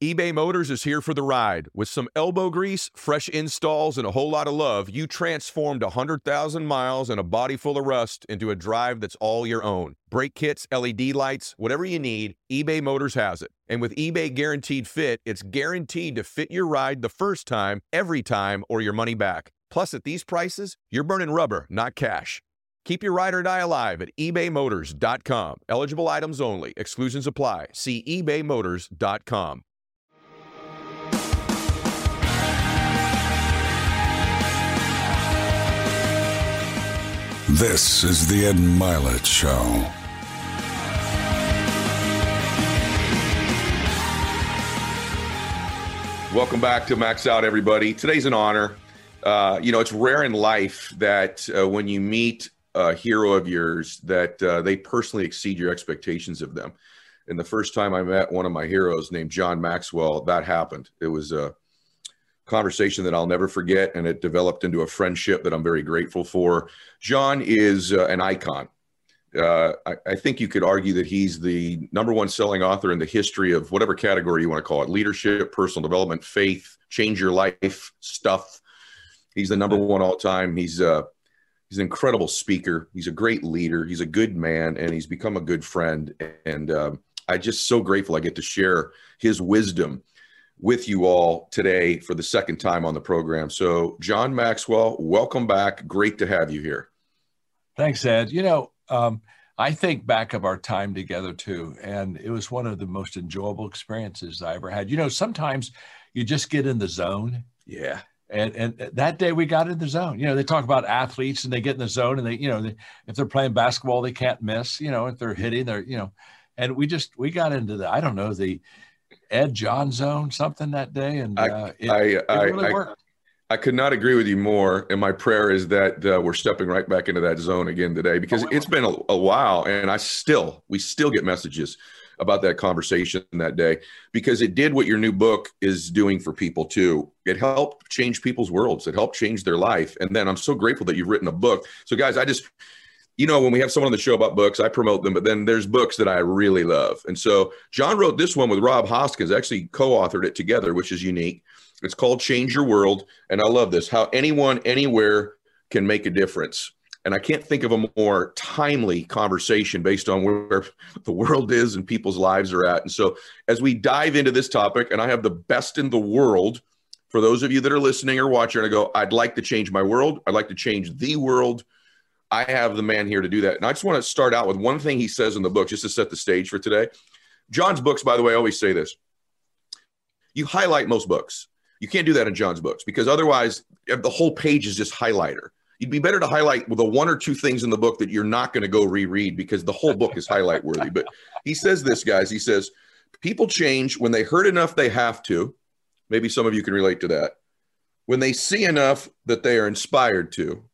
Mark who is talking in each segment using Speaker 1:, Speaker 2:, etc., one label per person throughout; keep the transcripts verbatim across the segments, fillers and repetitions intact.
Speaker 1: eBay Motors is here for the ride. With some elbow grease, fresh installs, and a whole lot of love, you transformed one hundred thousand miles and a body full of rust into a drive that's all your own. Brake kits, L E D lights, whatever you need, eBay Motors has it. And with eBay Guaranteed Fit, it's guaranteed to fit your ride the first time, every time, or your money back. Plus, at these prices, you're burning rubber, not cash. Keep your ride or die alive at ebay motors dot com. Eligible items only. Exclusions apply. See ebay motors dot com.
Speaker 2: This is the Ed Mylett Show.
Speaker 1: Welcome back to Max Out, everybody. Today's an honor. Uh, you know, it's rare in life that uh, when you meet a hero of yours, that uh, they personally exceed your expectations of them. And the first time I met one of my heroes named John Maxwell, that happened. It was a conversation that I'll never forget, and it developed into a friendship that I'm very grateful for. John is uh, an icon. Uh, I, I think you could argue that he's the number one selling author in the history of whatever category you want to call it: leadership, personal development, faith, change your life stuff. He's the number one all time. He's uh, he's an incredible speaker. He's a great leader. He's a good man, and he's become a good friend. And uh, I'm just so grateful I get to share his wisdom with you all today for the second time on the program. So, John Maxwell, welcome back. Great to have you here.
Speaker 3: Thanks, Ed. You know, um, I think back of our time together too, and it was one of the most enjoyable experiences I ever had. You know, sometimes you just get in the zone.
Speaker 1: Yeah.
Speaker 3: And and that day we got in the zone. You know, they talk about athletes and they get in the zone and they, you know, they, if they're playing basketball, they can't miss. You know, if they're hitting, they're, you know, and we just, we got into the, I don't know, the Ed John zone, something that day. And uh, it,
Speaker 1: I, I,
Speaker 3: it really
Speaker 1: I,
Speaker 3: worked.
Speaker 1: I, I could not agree with you more. And my prayer is that uh, we're stepping right back into that zone again today, because
Speaker 3: oh,
Speaker 1: it's been a, a while, and I still, we still get messages about that conversation that day, because it did what your new book is doing for people too. It helped change people's worlds. It helped change their life. And then I'm so grateful that you've written a book. So guys, I just, you know, when we have someone on the show about books, I promote them, but then there's books that I really love. And so John wrote this one with Rob Hoskins, actually co-authored it together, which is unique. It's called Change Your World. And I love this, how anyone, anywhere can make a difference. And I can't think of a more timely conversation based on where the world is and people's lives are at. And so as we dive into this topic, and I have the best in the world for those of you that are listening or watching, I go, I'd like to change my world. I'd like to change the world. I have the man here to do that. And I just want to start out with one thing he says in the book, just to set the stage for today. John's books, by the way, I always say this. You highlight most books. You can't do that in John's books, because otherwise the whole page is just highlighter. You'd be better to highlight with the one or two things in the book that you're not going to go reread, because the whole book is highlight worthy. But he says this, guys, he says, people change when they hurt enough they have to. Maybe some of you can relate to that. When they see enough that they are inspired to,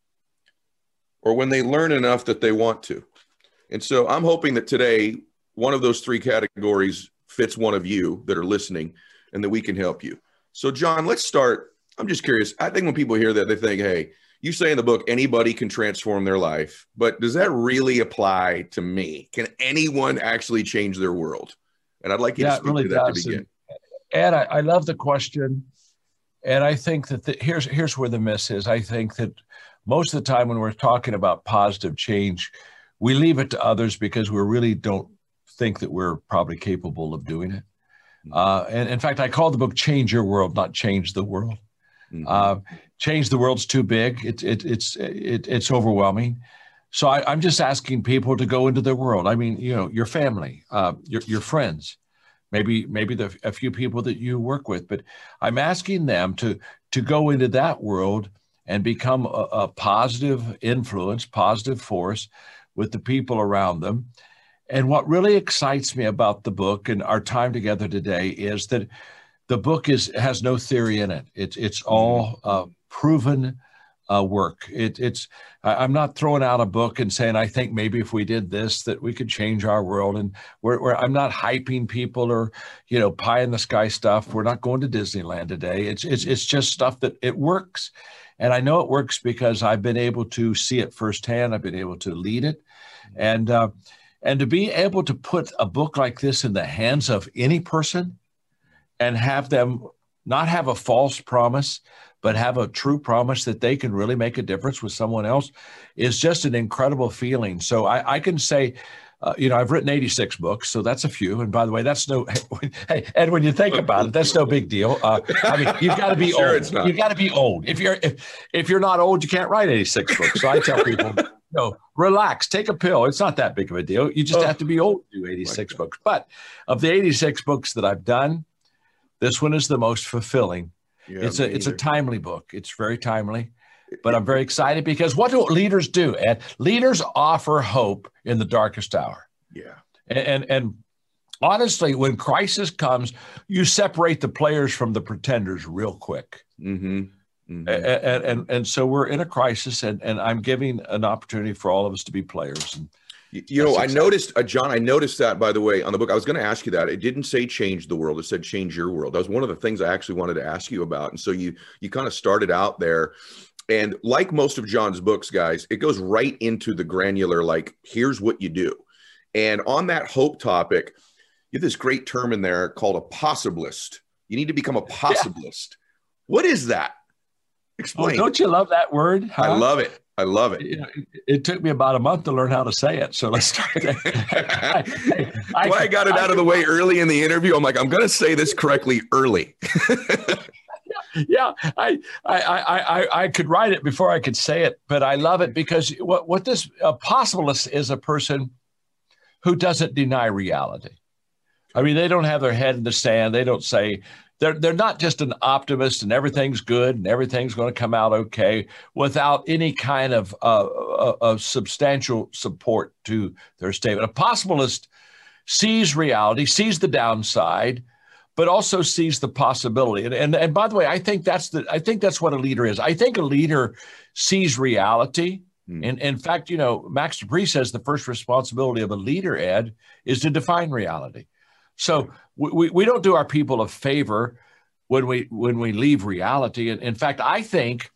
Speaker 1: or when they learn enough that they want to. And so I'm hoping that today, one of those three categories fits one of you that are listening, and that we can help you. So John, let's start. I'm just curious. I think when people hear that, they think, hey, you say in the book, anybody can transform their life, but does that really apply to me? Can anyone actually change their world? And I'd like you
Speaker 3: yeah,
Speaker 1: to speak
Speaker 3: really
Speaker 1: to that
Speaker 3: does.
Speaker 1: to begin.
Speaker 3: And I, I love the question. And I think that the, here's, here's where the miss is. I think that most of the time when we're talking about positive change, we leave it to others because we really don't think that we're probably capable of doing it. Mm-hmm. Uh, and in fact, I call the book Change Your World, not Change the World. Mm-hmm. Uh, change the world's too big. It, it, it's it, it's overwhelming. So I, I'm just asking people to go into their world. I mean, you know, your family, uh, your your friends, maybe maybe the, a few people that you work with. But I'm asking them to to go into that world and become a, a positive influence, positive force with the people around them. And what really excites me about the book and our time together today is that the book is has no theory in it. It's it's all uh, proven uh, work. It, it's I'm not throwing out a book and saying I think maybe if we did this that we could change our world. And we're, we're I'm not hyping people or you know pie in the sky stuff. We're not going to Disneyland today. It's it's it's just stuff that it works, and I know it works because I've been able to see it firsthand. I've been able to lead it, and uh, and to be able to put a book like this in the hands of any person. and have them not have a false promise, but have a true promise that they can really make a difference with someone else is just an incredible feeling. So I, I can say, uh, you know, I've written eighty-six books, so that's a few. And by the way, that's no, hey, Ed, when you think about it, that's no big deal. Uh, I mean, you've got to be
Speaker 1: sure
Speaker 3: old.
Speaker 1: It's not.
Speaker 3: You got to be old. If you're, if, if you're not old, you can't write eighty-six books. So I tell people, no, relax, take a pill. It's not that big of a deal. You just oh, have to be old to do eighty-six like books. But of the eighty-six books that I've done, this one is the most fulfilling. Yeah, it's a it's either. a timely book. It's very timely, but I'm very excited because what do leaders do? And leaders offer hope in the darkest hour.
Speaker 1: Yeah.
Speaker 3: And, and and honestly, when crisis comes, you separate the players from the pretenders real quick.
Speaker 1: Mm-hmm. Mm-hmm.
Speaker 3: And, and and and so we're in a crisis, and and I'm giving an opportunity for all of us to be players. And
Speaker 1: you, you know, I noticed, uh, John, I noticed that, by the way, on the book. I was going to ask you that. It didn't say change the world. It said change your world. That was one of the things I actually wanted to ask you about. And so you you kind of started out there. And like most of John's books, guys, it goes right into the granular, like, here's what you do. And on that hope topic, you have this great term in there called a possibilist. You need to become a possibilist. Yeah. What is that? Explain.
Speaker 3: Oh, don't you love that word? Huh?
Speaker 1: I love it. I love it.
Speaker 3: It, it took me about a month to learn how to say it. So let's start there. I,
Speaker 1: I, I got it I, out of the way early in the interview. I'm like, I'm going to say this correctly early.
Speaker 3: yeah, I, I, I, I, I could write it before I could say it, but I love it because what, what this a possibilist is a person who doesn't deny reality. I mean, they don't have their head in the sand. They don't say, They're, they're not just an optimist and everything's good and everything's going to come out okay without any kind of uh, uh, of substantial support to their statement. A possibilist sees reality, sees the downside, but also sees the possibility. And, and, and by the way, I think that's the I think that's what a leader is. I think a leader sees reality. Hmm. And in fact, you know, Max Dupree says the first responsibility of a leader, Ed, is to define reality. So we, we don't do our people a favor when we when we leave reality. And in fact, I think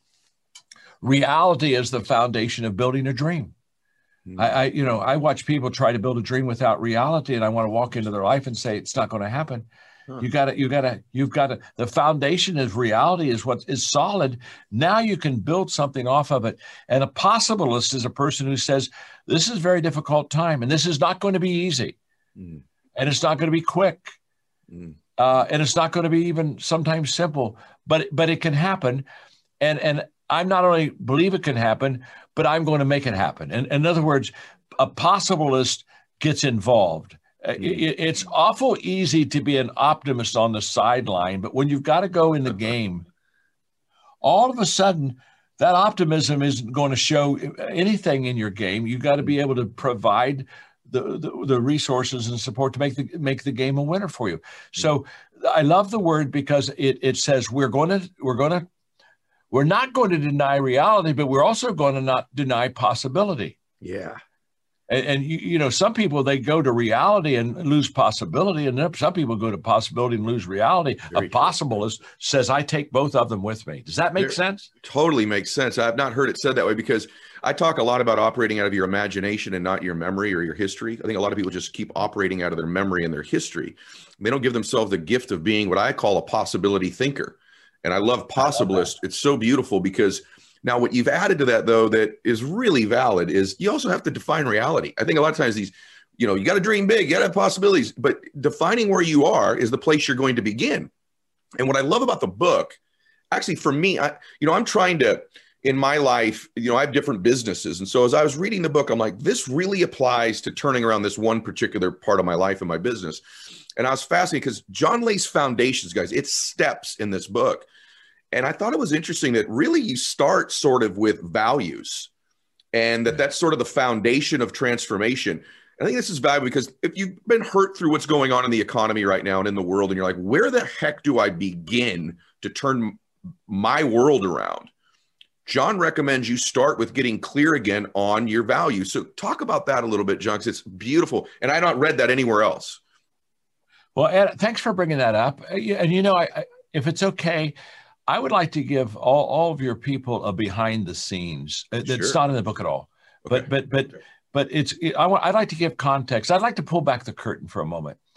Speaker 3: reality is the foundation of building a dream. Mm-hmm. I, I you know I watch people try to build a dream without reality, and I want to walk into their life and say it's not going to happen. Huh. You got to you got to you've got to. The foundation of reality is what is solid. Now you can build something off of it. And a possibilist is a person who says this is a very difficult time, and this is not going to be easy. Mm-hmm. And it's not going to be quick, mm. uh, and it's not going to be even sometimes simple, but but it can happen. And and I'm not only believe it can happen, but I'm going to make it happen. And, and in other words, a possibilist gets involved. Mm. It, it's awful easy to be an optimist on the sideline, but when you've got to go in the game, all of a sudden, that optimism isn't going to show anything in your game. You've got to be able to provide The, the the resources and support to make the make the game a winner for you. So I love the word because it it says we're going to we're going to we're not going to deny reality, but we're also going to not deny possibility.
Speaker 1: Yeah.
Speaker 3: And, and you, you know, some people, they go to reality and lose possibility, and some people go to possibility and lose reality. Very a possibilist says, I take both of them with me. Does that make there, sense?
Speaker 1: Totally makes sense. I've not heard it said that way because I talk a lot about operating out of your imagination and not your memory or your history. I think a lot of people just keep operating out of their memory and their history. They don't give themselves the gift of being what I call a possibility thinker. And I love possibilist. It's so beautiful because now what you've added to that, though, that is really valid is you also have to define reality. I think a lot of times these, you know, you got to dream big, you got to have possibilities, but defining where you are is the place you're going to begin. And what I love about the book, actually for me, I, you know, I'm trying to, in my life, you know, I have different businesses. And so as I was reading the book, I'm like, this really applies to turning around this one particular part of my life and my business. And I was fascinated because John lays foundations, guys. It's steps in this book. And I thought it was interesting that really you start sort of with values and that that's sort of the foundation of transformation. I think this is valuable because if you've been hurt through what's going on in the economy right now and in the world, and you're like, where the heck do I begin to turn my world around? John recommends you start with getting clear again on your values. So talk about that a little bit, John, because it's beautiful. And I not read that anywhere else.
Speaker 3: Well, Ed, thanks for bringing that up. And, you know, I, I, if it's okay, I would like to give all, all of your people a behind the scenes. It's sure. not in the book at all, okay. but but but okay. but it's. It, I want. I'd like to give context. I'd like to pull back the curtain for a moment.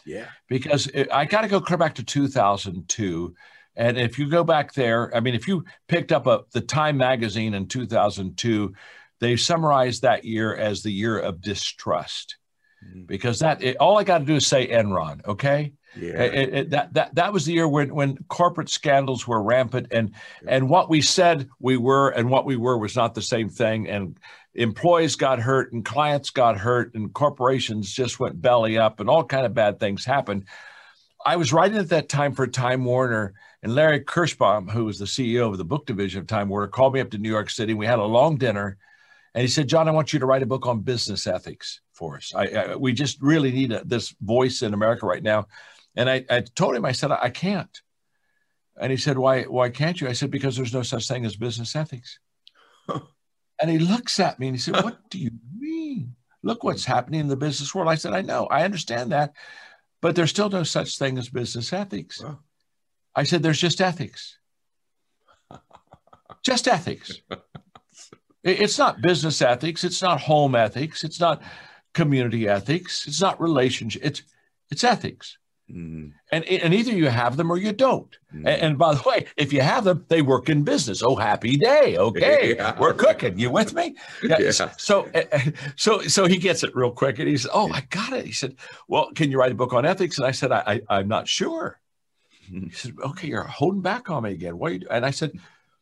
Speaker 1: Yeah.
Speaker 3: Because it, I got to go clear back to two thousand two. And if you go back there, I mean, if you picked up a, the Time magazine in two thousand two, they summarized that year as the year of distrust. Mm-hmm. Because that it, all I got to do is say Enron, okay?
Speaker 1: Yeah.
Speaker 3: It, it, that that that was the year when when corporate scandals were rampant, and yeah. and what we said we were and what we were was not the same thing, and employees got hurt and clients got hurt and corporations just went belly up and all kind of bad things happened. I was writing at that time for Time Warner, and Larry Kirschbaum, who was the C E O of the book division of Time Warner, called me up to New York City. We had a long dinner, and he said, "John, I want you to write a book on business ethics for us. I, I, we just really need a, this voice in America right now." And I, I told him, I said, I can't. And he said, why, why can't you? I said, because there's no such thing as business ethics. Huh. And he looks at me and he said, what do you mean? Look what's happening in the business world. I said, I know, I understand that, but there's still no such thing as business ethics. Wow. I said, there's just ethics. Just ethics. It's not business ethics. It's not home ethics. It's not community ethics. It's not relationship. It's, it's ethics. Mm. And, and either you have them or you don't. Mm. And, and by the way, if you have them, they work in business. Oh, happy day. Okay. Yeah. We're cooking. You with me? Yeah. Yeah. So, so, so he gets it real quick. And he said, oh, I got it. He said, well, can you write a book on ethics? And I said, I, I, I'm not sure. He said, okay, you're holding back on me again. What are you doing? And I said,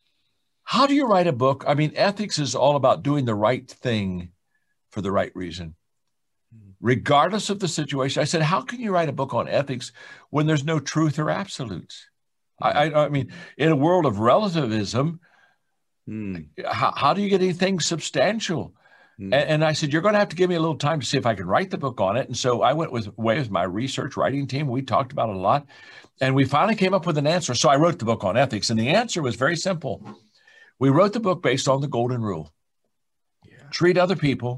Speaker 3: how do you write a book? I mean, ethics is all about doing the right thing for the right reason, regardless of the situation. I said, how can you write a book on ethics when there's no truth or absolutes? I, I, I mean, in a world of relativism, mm. how, how do you get anything substantial? Mm. And, and I said, you're going to have to give me a little time to see if I can write the book on it. And so I went with, away with my research writing team. We talked about it a lot. And we finally came up with an answer. So I wrote the book on ethics. And the answer was very simple. We wrote the book based on the golden rule. Yeah. Treat other people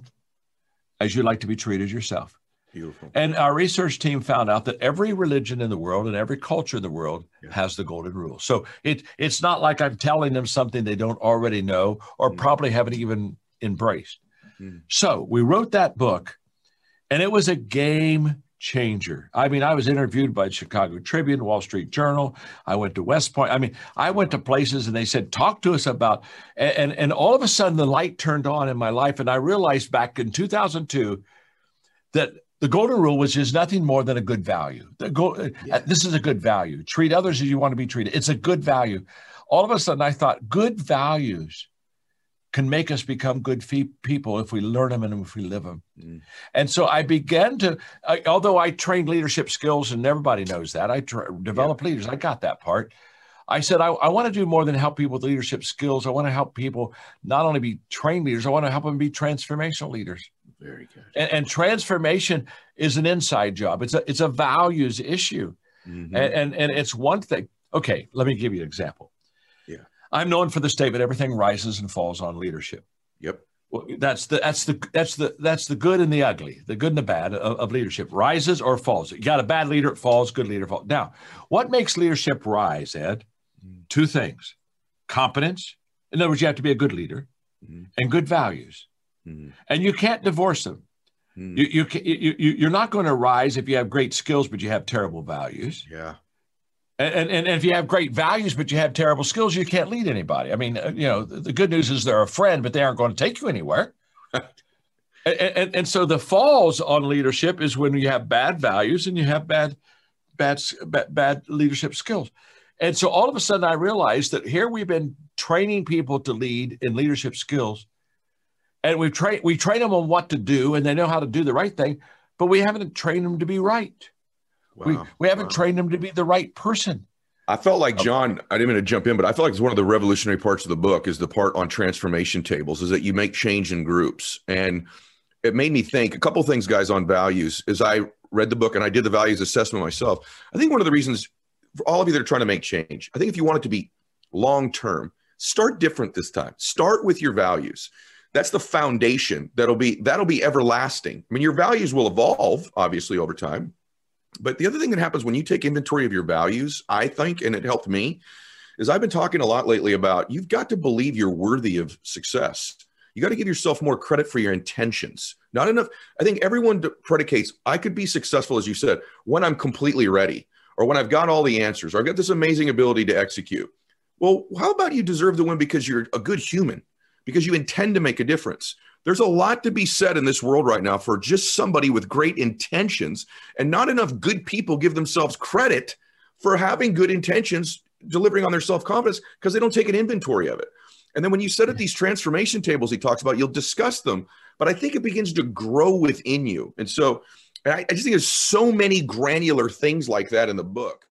Speaker 3: as you'd like to be treated yourself. Beautiful. And our research team found out that every religion in the world and every culture in the world yeah. has the golden rule. So it it's not like I'm telling them something they don't already know or mm. probably haven't even embraced. Mm. So we wrote that book, and it was a game changer. I mean, I was interviewed by the Chicago Tribune, Wall Street Journal. I went to West Point. I mean, I went to places and they said, talk to us about, and, and, and all of a sudden the light turned on in my life. And I realized back in two thousand two that the golden rule was just nothing more than a good value. The go, yeah. This is a good value. Treat others as you want to be treated. It's a good value. All of a sudden I thought good values can make us become good fee- people if we learn them and if we live them. Mm. And so I began to, I, although I trained leadership skills, and everybody knows that, I tra- develop yeah. leaders. I got that part. I said, I, I want to do more than help people with leadership skills. I want to help people not only be trained leaders, I want to help them be transformational leaders. Very good. And, and transformation is an inside job. It's a, it's a values issue. Mm-hmm. And, and, and it's one thing. Okay, let me give you an example. I'm known for the statement, everything rises and falls on leadership.
Speaker 1: Yep.
Speaker 3: Well, that's the that's the that's the that's the good and the ugly, the good and the bad of, of leadership. Rises or falls. You got a bad leader, it falls, good leader falls. Now, what makes leadership rise, Ed? Mm-hmm. Two things. Competence. In other words, you have to be a good leader, mm-hmm. and good values. Mm-hmm. And you can't divorce them. Mm-hmm. You, you, you, you, you're not going to rise if you have great skills, but you have terrible values.
Speaker 1: Yeah.
Speaker 3: And, and, and if you have great values, but you have terrible skills, you can't lead anybody. I mean, you know, the, the good news is they're a friend, but they aren't going to take you anywhere. and, and, and so the falls on leadership is when you have bad values and you have bad, bad, bad, bad leadership skills. And so all of a sudden I realized that here we've been training people to lead in leadership skills, and we've trained, we train them on what to do, and they know how to do the right thing, but we haven't trained them to be right. Wow. We, we haven't wow. trained them to be the right person.
Speaker 1: I felt like, John, I didn't mean to jump in, but I felt like it's one of the revolutionary parts of the book is the part on transformation tables, is that you make change in groups. And it made me think a couple of things, guys, on values. As I read the book and I did the values assessment myself, I think one of the reasons for all of you that are trying to make change, I think if you want it to be long-term, start different this time. Start with your values. That's the foundation that'll be, that'll be everlasting. I mean, your values will evolve, obviously, over time. But the other thing that happens when you take inventory of your values, I think, and it helped me, is I've been talking a lot lately about you've got to believe you're worthy of success. You got to give yourself more credit for your intentions. Not enough. I think everyone predicates, I could be successful, as you said, when I'm completely ready, or when I've got all the answers, or I've got this amazing ability to execute. Well, how about you deserve the win because you're a good human, because you intend to make a difference? There's a lot to be said in this world right now for just somebody with great intentions, and not enough good people give themselves credit for having good intentions, delivering on their self-confidence, because they don't take an inventory of it. And then when you set up these transformation tables he talks about, you'll discuss them, but I think it begins to grow within you. And so I, I just think there's so many granular things like that in the book.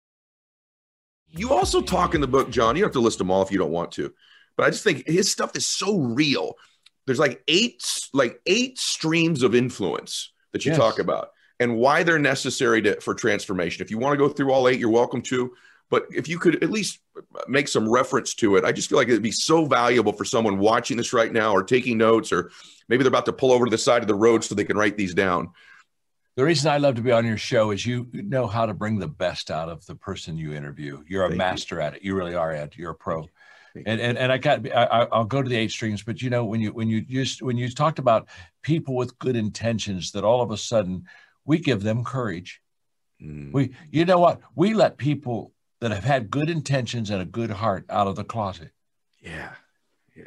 Speaker 1: You also talk in the book, John, you don't have to list them all if you don't want to, but I just think his stuff is so real. There's like eight, like eight streams of influence that you yes. talk about, and why they're necessary to, for transformation. If you want to go through all eight, you're welcome to. But if you could at least make some reference to it, I just feel like it'd be so valuable for someone watching this right now, or taking notes, or maybe they're about to pull over to the side of the road so they can write these down.
Speaker 3: The reason I love to be on your show is you know how to bring the best out of the person you interview. You're a Thank master you. at it. You really are, Ed. You're a pro. And, and and I got I, I'll go to the eight streams, but you know when you when you just when you talked about people with good intentions, that all of a sudden we give them courage. Mm. We you know what we let people that have had good intentions and a good heart out of the closet.
Speaker 1: Yeah, yeah.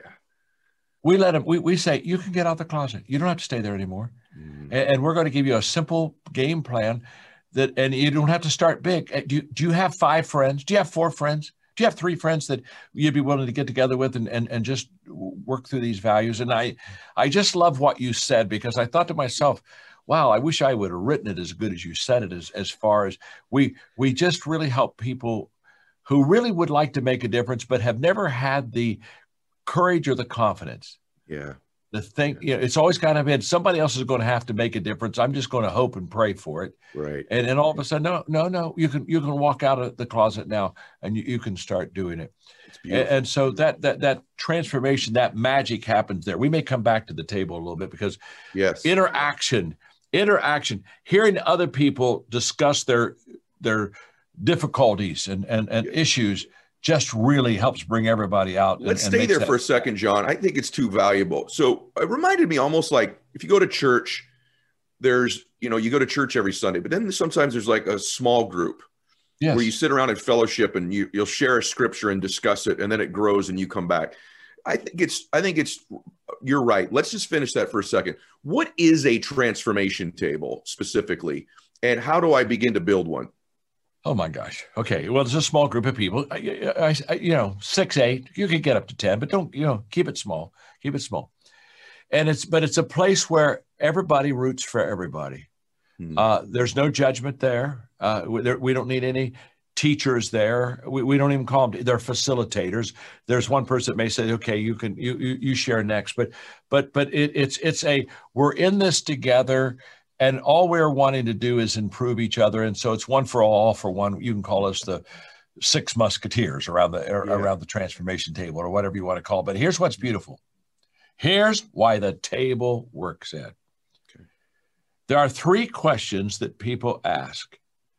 Speaker 3: We let them. We we say you can get out the closet. You don't have to stay there anymore. Mm. And, and we're going to give you a simple game plan that, and you don't have to start big. Do you, do you have five friends? Do you have four friends? Do you have three friends that you'd be willing to get together with and, and, and just work through these values? And I, I just love what you said, because I thought to myself, wow, I wish I would have written it as good as you said it, as, as far as we, we just really help people who really would like to make a difference, but have never had the courage or the confidence.
Speaker 1: Yeah.
Speaker 3: The thing, you know, it's always kind of been somebody else is going to have to make a difference. I'm just going to hope and pray for it.
Speaker 1: Right.
Speaker 3: And and all of a sudden, no, no, no, you can you can walk out of the closet now and you, you can start doing it. And, and so that that that transformation, that magic happens there. We may come back to the table a little bit, because
Speaker 1: yes,
Speaker 3: interaction, interaction, hearing other people discuss their their difficulties and and, and yes. issues just really helps bring everybody out.
Speaker 1: Let's
Speaker 3: and,
Speaker 1: stay
Speaker 3: and
Speaker 1: there
Speaker 3: that.
Speaker 1: for a second, John. I think it's too valuable. So it reminded me almost like if you go to church, there's, you know, you go to church every Sunday, but then sometimes there's like a small group yes. where you sit around in fellowship and you, you'll share a scripture and discuss it, and then it grows and you come back. I think it's, I think it's, you're right. Let's just finish that for a second. What is a transformation table specifically, and how do I begin to build one?
Speaker 3: Oh my gosh. Okay. Well, it's a small group of people. I, I, I, you know, six, eight. You can get up to ten, but don't, you know, keep it small. Keep it small. And it's, but it's a place where everybody roots for everybody. Hmm. Uh, there's no judgment there. Uh, we, there. we don't need any teachers there. We, we don't even call them. They're facilitators. There's one person that may say, "Okay, you can, you you, you share next." But, but, but it, it's it's a we're in this together. And all we're wanting to do is improve each other. And so it's one for all, all for one. You can call us the six musketeers around the yeah. around the transformation table, or whatever you want to call it. But here's what's beautiful. Here's why the table works, Ed. Okay. There are three questions that people ask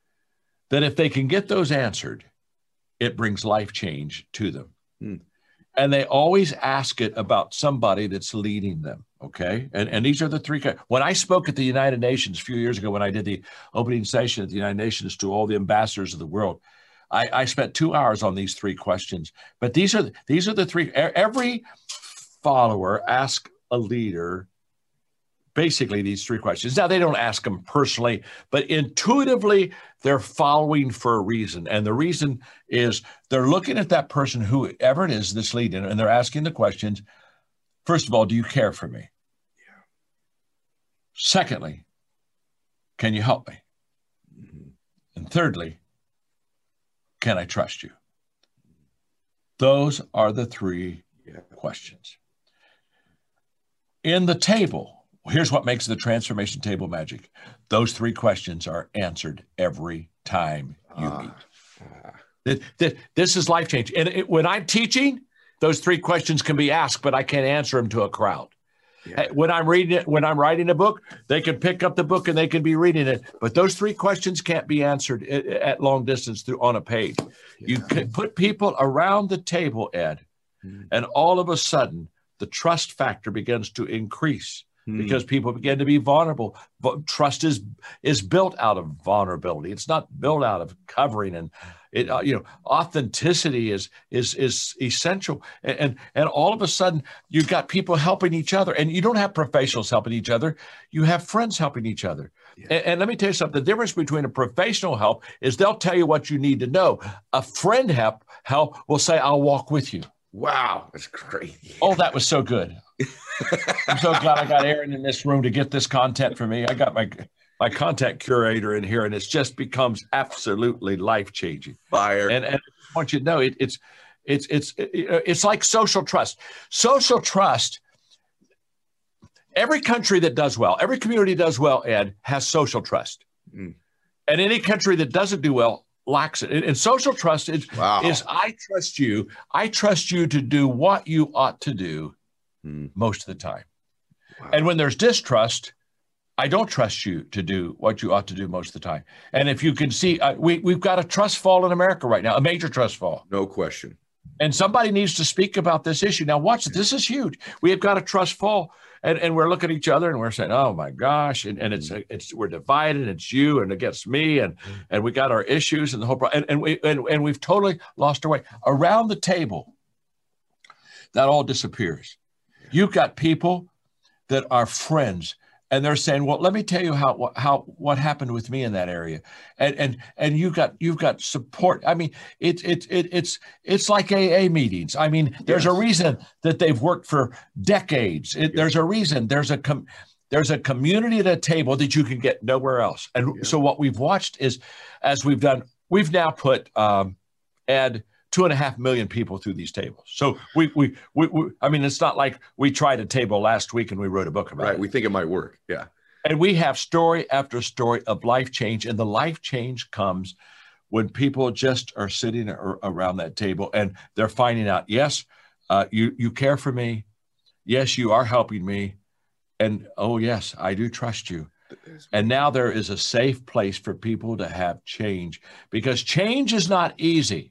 Speaker 3: that if they can get those answered, it brings life change to them. Hmm. And they always ask it about somebody that's leading them. Okay. And, and these are the three. When I spoke at the United Nations a few years ago, when I did the opening session at the United Nations to all the ambassadors of the world, I, I spent two hours on these three questions. But these are, these are the three. Every follower asks a leader basically these three questions. Now, they don't ask them personally, but intuitively, they're following for a reason. And the reason is they're looking at that person, whoever it is that's leading, and they're asking the questions. First of all, do you care for me? Yeah. Secondly, can you help me? Mm-hmm. And thirdly, can I trust you? Those are the three yeah. questions. In the table, here's what makes the transformation table magic. Those three questions are answered every time you uh, meet. Uh, this is life change. And it, when I'm teaching, those three questions can be asked, but I can't answer them to a crowd. Yeah. When I'm reading it, when I'm writing a book, they can pick up the book and they can be reading it. But those three questions can't be answered at, at long distance through on a page. Yeah. You can put people around the table, Ed, mm-hmm. and all of a sudden the trust factor begins to increase hmm. because people begin to be vulnerable. But trust is is built out of vulnerability. It's not built out of covering, and it uh, you know authenticity is is is essential. And, and and all of a sudden you've got people helping each other, and you don't have professionals helping each other. You have friends helping each other. Yeah. And, and let me tell you something. The difference between a professional help is they'll tell you what you need to know. A friend help help will say, "I'll walk with you."
Speaker 1: Wow, that's crazy.
Speaker 3: Oh, that was so good. I'm so glad I got Aaron in this room to get this content for me. I got my my content curator in here, and it just becomes absolutely life-changing.
Speaker 1: Fire.
Speaker 3: And, and I want you to know it, it's it's it's it's like social trust. Social trust. Every country that does well, every community does well, Ed, has social trust. Mm. And any country that doesn't do well lacks it. And social trust is, wow. is I trust you. I trust you to do what you ought to do mm. most of the time. Wow. And when there's distrust, I don't trust you to do what you ought to do most of the time. And if you can see, uh, we, we've got a trust fall in America right now, a major trust fall.
Speaker 1: No question.
Speaker 3: And somebody needs to speak about this issue. Now, watch it. This is huge. We have got a trust fall. And, and we're looking at each other and we're saying, oh, my gosh. And, and it's it's we're divided. It's you and against me. And and we got our issues and the whole problem. And, and, we, and, and we've totally lost our way. Around the table, that all disappears. You've got people that are friends. And they're saying, well, let me tell you how how what happened with me in that area, and and and you got you've got support. I mean, it's it's it, it's it's like A A meetings. I mean, there's yes. a reason that they've worked for decades. It, yes. There's a reason. There's a com- there's a community at a table that you can get nowhere else. And yeah. so what we've watched is, as we've done, we've now put um, Ed. Two and a half million people through these tables. So we, we, we, we, I mean, it's not like we tried a table last week and we wrote a book about
Speaker 1: right, it.
Speaker 3: Right.
Speaker 1: We think it might work. Yeah.
Speaker 3: And we have story after story of life change. And the life change comes when people just are sitting around that table and they're finding out, yes, uh, you, you care for me. Yes, you are helping me. And oh, yes, I do trust you. And now there is a safe place for people to have change, because change is not easy.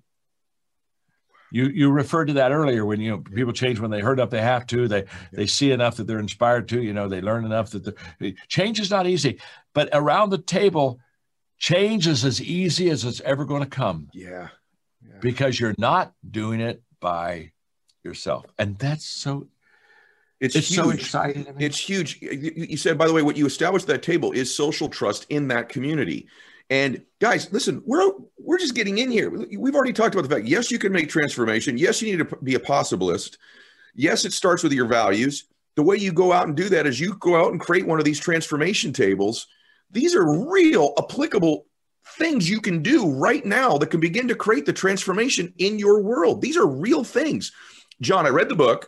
Speaker 3: You you referred to that earlier when, you know, people change when they heard enough they have to, they they see enough that they're inspired to, you know, they learn enough that the change is not easy. But around the table, change is as easy as it's ever going to come.
Speaker 1: Yeah. yeah.
Speaker 3: Because you're not doing it by yourself. And that's so
Speaker 1: it's,
Speaker 3: it's
Speaker 1: huge.
Speaker 3: so exciting to me.
Speaker 1: It's huge. You said, by the way, what you established at that table is social trust in that community. And guys, listen, we're we're just getting in here. We've already talked about the fact, yes, you can make transformation. Yes, you need to be a possibilist. Yes, it starts with your values. The way you go out and do that is you go out and create one of these transformation tables. These are real applicable things you can do right now that can begin to create the transformation in your world. These are real things. John, I read the book,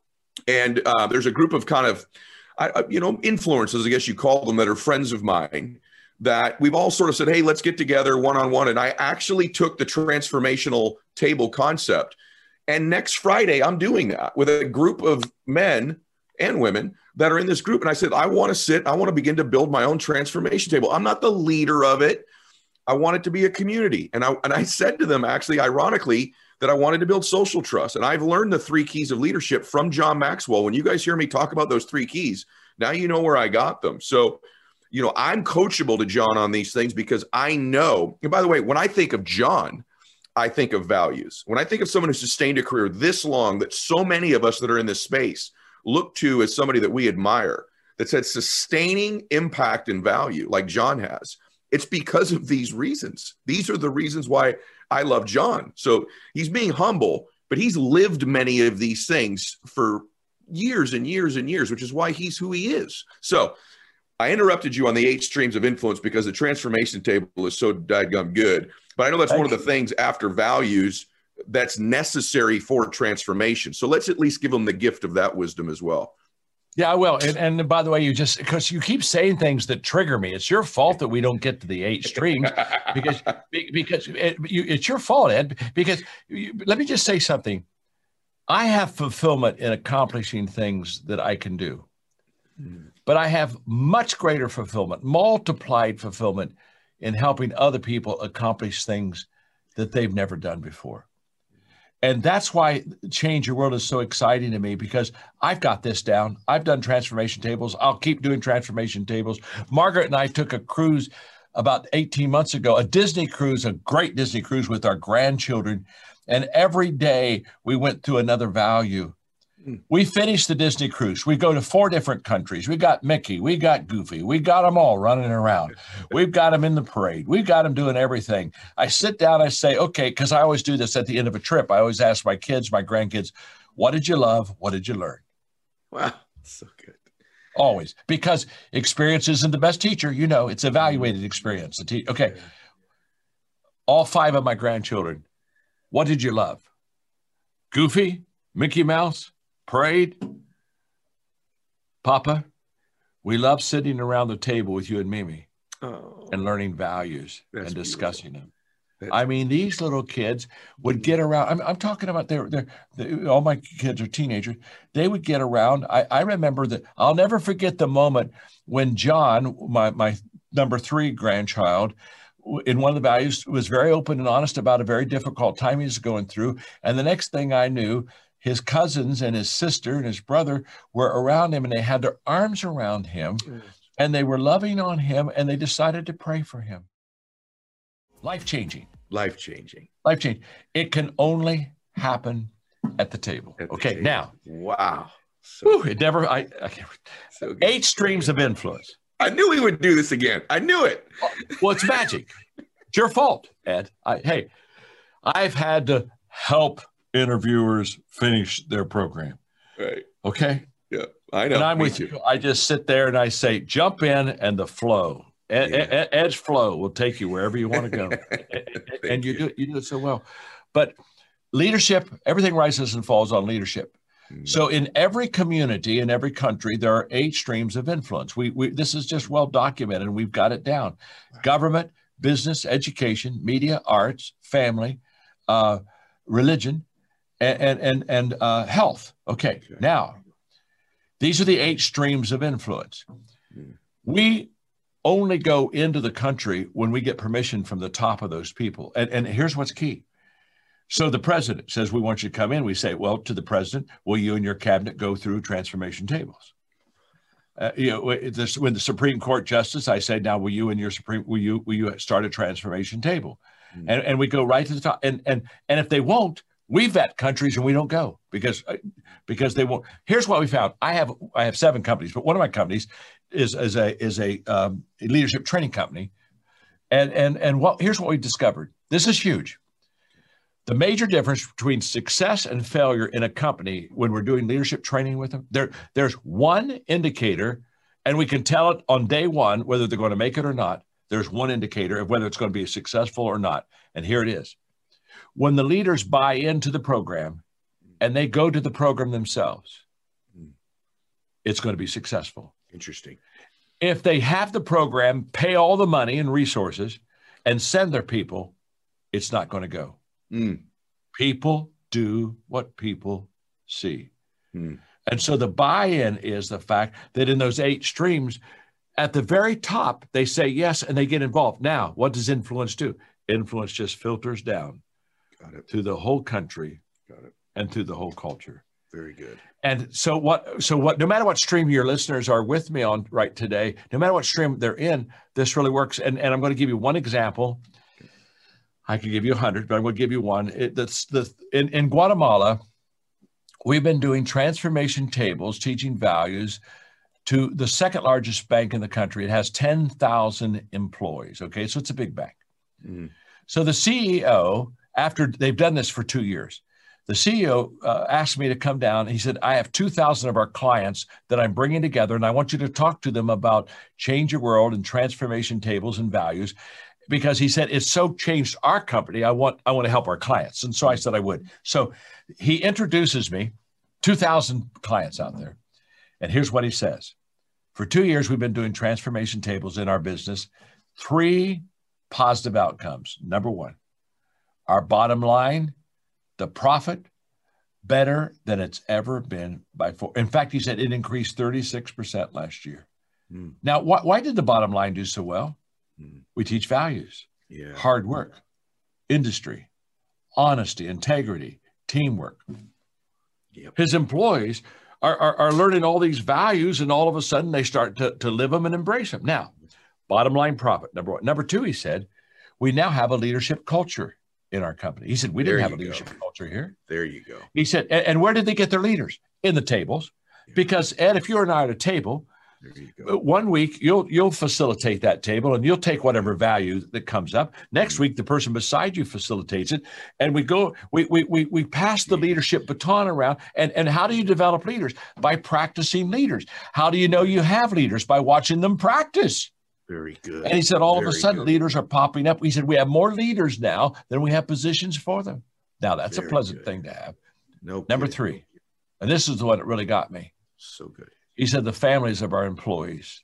Speaker 1: and uh, there's a group of kind of, I, you know, influencers, I guess you call them, that are friends of mine, that we've all sort of said, hey, let's get together one-on-one. And I actually took the transformational table concept. And next Friday, I'm doing that with a group of men and women that are in this group. And I said, I want to sit, I want to begin to build my own transformation table. I'm not the leader of it. I want it to be a community. And I, and I said to them, actually, ironically, that I wanted to build social trust. And I've learned the three keys of leadership from John Maxwell. When you guys hear me talk about those three keys, now you know where I got them. So, you know, I'm coachable to John on these things because I know, and by the way, when I think of John, I think of values. When I think of someone who sustained a career this long, that so many of us that are in this space look to as somebody that we admire, that's had sustaining impact and value like John has, it's because of these reasons. These are the reasons why I love John. So he's being humble, but he's lived many of these things for years and years and years, which is why he's who he is. So I interrupted you on the eight streams of influence because the transformation table is so dadgum good. But I know that's Thank one you. of the things after values that's necessary for transformation. So let's at least give them the gift of that wisdom as well.
Speaker 3: Yeah, I will. And, and by the way, you just, because you keep saying things that trigger me. It's your fault that we don't get to the eight streams because, because it, you, it's your fault, Ed, because you, let me just say something. I have fulfillment in accomplishing things that I can do. But I have much greater fulfillment, multiplied fulfillment in helping other people accomplish things that they've never done before. And that's why Change Your World is so exciting to me, because I've got this down. I've done transformation tables. I'll keep doing transformation tables. Margaret and I took a cruise about eighteen months ago, a Disney cruise, a great Disney cruise with our grandchildren. And every day we went through another value. We finished the Disney cruise. We go to four different countries. We got Mickey. We got Goofy. We got them all running around. We've got them in the parade. We've got them doing everything. I sit down, I say, okay, because I always do this at the end of a trip. I always ask my kids, my grandkids, what did you love? What did you learn?
Speaker 1: Wow, so good.
Speaker 3: Always. Because experience isn't the best teacher. You know, it's evaluated experience. The te- okay. All five of my grandchildren, what did you love? Goofy, Mickey Mouse, parade. Papa, we love sitting around the table with you and Mimi oh, and learning values and discussing beautiful. them. That's I mean, these little kids would get around. I'm, I'm talking about their, their, their, all my kids are teenagers. They would get around. I, I remember that. I'll never forget the moment when John, my, my number three grandchild, in one of the values, was very open and honest about a very difficult time he was going through. And the next thing I knew, his cousins and his sister and his brother were around him, and they had their arms around him, and they were loving on him, and they decided to pray for him. Life-changing.
Speaker 1: Life-changing.
Speaker 3: Life-changing. It can only happen at the table.
Speaker 1: At the
Speaker 3: okay,
Speaker 1: table.
Speaker 3: now.
Speaker 1: Wow. So
Speaker 3: whew, it never, I, I can't, so eight streams of influence.
Speaker 1: I knew we would do this again. I knew it.
Speaker 3: Well, it's magic. It's your fault, Ed. I, hey, I've had to help interviewers finish their program.
Speaker 1: Right.
Speaker 3: Okay.
Speaker 1: Yeah, I know.
Speaker 3: And I'm
Speaker 1: Me
Speaker 3: with
Speaker 1: too.
Speaker 3: you. I just sit there and I say, jump in, and the flow, Ed,
Speaker 1: Yeah.
Speaker 3: Ed, Ed's flow will take you wherever you want to go. And you, you do you do it so well. But leadership, everything rises and falls on leadership. Mm-hmm. So in every community, in every country, there are eight streams of influence. We, we this is just well documented, and we've got it down. Wow. Government, business, education, media, arts, family, uh, religion, and and and, and uh, health. Okay, okay, now these are the eight streams of influence. Mm-hmm. We only go into the country when we get permission from the top of those people. And, and here's what's key. So the president says, we want you to come in. We say, well, to the president, will you and your cabinet go through transformation tables? Uh, you know, this, when the Supreme Court justice, I say, now, will you and your Supreme, will you, will you start a transformation table? Mm-hmm. And, and we go right to the top. And, and, and if they won't, we vet countries and we don't go because, because they won't. Here's what we found. I have, I have seven companies, but one of my companies is, is a, is a, um, a leadership training company. And, and, and what, here's what we discovered. This is huge. The major difference between success and failure in a company when we're doing leadership training with them, there, there's one indicator, and we can tell it on day one whether they're going to make it or not. There's one indicator of whether it's going to be successful or not. And here it is. When the leaders buy into the program and they go to the program themselves, it's going to be successful.
Speaker 1: Interesting.
Speaker 3: If they have the program, pay all the money and resources, and send their people, it's not going to go. Mm. People do what people see. Mm. And so the buy-in is the fact that in those eight streams, at the very top, they say yes, and they get involved. Now, what does influence do? Influence just filters down Got it. to the whole country Got it. and to the whole culture.
Speaker 1: Very good.
Speaker 3: And so what, so what, no matter what stream your listeners are with me on right today, no matter what stream they're in, this really works. And, and I'm going to give you one example. I could give you a hundred, but I'm going to give you one. It, that's the, in, in Guatemala, we've been doing transformation tables, teaching values to the second largest bank in the country. It has ten thousand employees. Okay. So it's a big bank. Mm. So the C E O, after they've done this for two years, the C E O uh, asked me to come down. He said, I have two thousand of our clients that I'm bringing together, and I want you to talk to them about Change Your World and transformation tables and values, because he said, it's so changed our company. I want, I want to help our clients. And so I said I would. So he introduces me, two thousand clients out there. And here's what he says. For two years, we've been doing transformation tables in our business. Three positive outcomes. Number one, our bottom line, the profit, better than it's ever been by four. In fact, he said it increased thirty-six percent last year. Mm. Now, wh why did the bottom line do so well? Mm. We teach values, yeah. hard work, industry, honesty, integrity, teamwork.
Speaker 1: Yep.
Speaker 3: His employees are, are, are learning all these values, and all of a sudden they start to, to live them and embrace them. Now, bottom line profit, number one. Number two, he said, we now have a leadership culture in our company. He said, we didn't
Speaker 1: There
Speaker 3: have a
Speaker 1: you
Speaker 3: leadership
Speaker 1: go.
Speaker 3: culture here.
Speaker 1: There you go.
Speaker 3: He said, and, and where did they get their leaders? In the tables. Because, Ed, if you and I are at a table,
Speaker 1: There you go.
Speaker 3: one week you'll you'll facilitate that table, and you'll take whatever value that comes up. Next week, the person beside you facilitates it, and we go we we we, we pass the leadership baton around. And and how do you develop leaders? By practicing leaders. How do you know you have leaders? By watching them practice.
Speaker 1: Very good.
Speaker 3: And he said, all
Speaker 1: Very
Speaker 3: of a sudden,
Speaker 1: good.
Speaker 3: leaders are popping up. He said, we have more leaders now than we have positions for them. Now that's
Speaker 1: Very
Speaker 3: a pleasant
Speaker 1: good.
Speaker 3: thing to have.
Speaker 1: No.
Speaker 3: Number
Speaker 1: kidding.
Speaker 3: three, and this is the one that really got me.
Speaker 1: So good.
Speaker 3: He said the families of our employees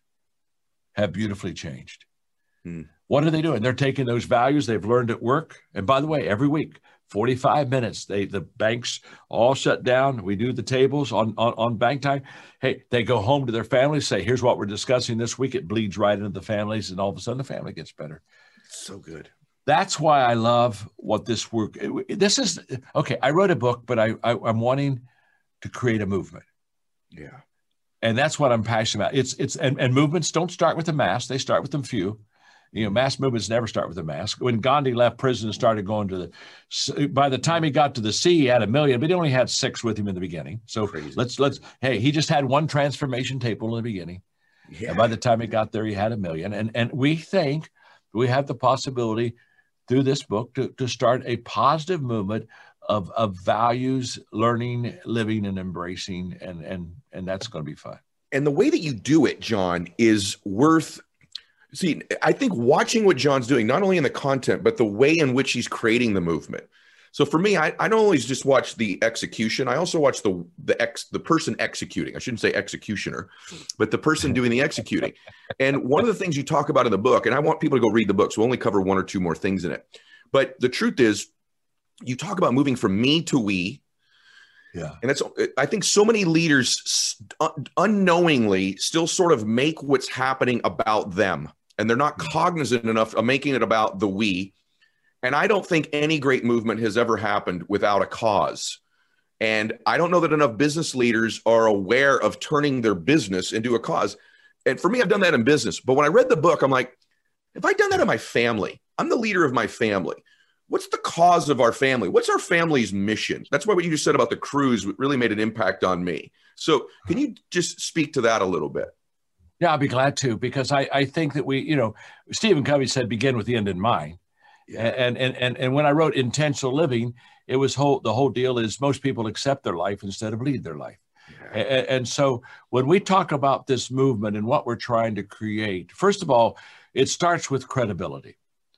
Speaker 3: have beautifully changed.
Speaker 1: Hmm.
Speaker 3: What are they doing? They're taking those values they've learned at work. And by the way, every week, forty-five minutes, they the banks all shut down. We do the tables on, on, on bank time. Hey, they go home to their families, say, here's what we're discussing this week. It bleeds right into the families, and all of a sudden the family gets better.
Speaker 1: So good.
Speaker 3: That's why I love what this work. This is, okay, I wrote a book, but I, I I'm wanting to create a movement.
Speaker 1: Yeah.
Speaker 3: And that's what I'm passionate about. It's it's and, and movements don't start with the mass; they start with them few. You know, mass movements never start with a mass. When Gandhi left prison and started going to the, by the time he got to the sea, he had a million, but he only had six with him in the beginning. So
Speaker 1: Crazy.
Speaker 3: let's let's hey, he just had one transformation table in the beginning,
Speaker 1: Yeah.
Speaker 3: and by the time he got there, he had a million. And and we think we have the possibility through this book to to start a positive movement of of values, learning, living, and embracing, and and and that's going to be fun.
Speaker 1: And the way that you do it, John, is worth. See, I think watching what John's doing, not only in the content, but the way in which he's creating the movement. So for me, I, I don't always just watch the execution. I also watch the the ex the person executing. I shouldn't say executioner, but the person doing the executing. And one of the things you talk about in the book, and I want people to go read the book, so we'll only cover one or two more things in it. But the truth is, you talk about moving from me to we.
Speaker 3: Yeah.
Speaker 1: And that's, I think so many leaders un- unknowingly still sort of make what's happening about them. And they're not cognizant enough of making it about the we. And I don't think any great movement has ever happened without a cause. And I don't know that enough business leaders are aware of turning their business into a cause. And for me, I've done that in business. But when I read the book, I'm like, have I done that in my family? I'm the leader of my family. What's the cause of our family? What's our family's mission? That's why what you just said about the cruise really made an impact on me. So can you just speak to that a little bit?
Speaker 3: Yeah, I'll be glad to, because I, I think that we, you know, Stephen Covey said, begin with the end in mind.
Speaker 1: Yeah.
Speaker 3: And, and, and, and when I wrote Intentional Living, it was whole, the whole deal is most people accept their life instead of lead their life.
Speaker 1: Yeah.
Speaker 3: And, and so when we talk about this movement and what we're trying to create, first of all, it starts with credibility.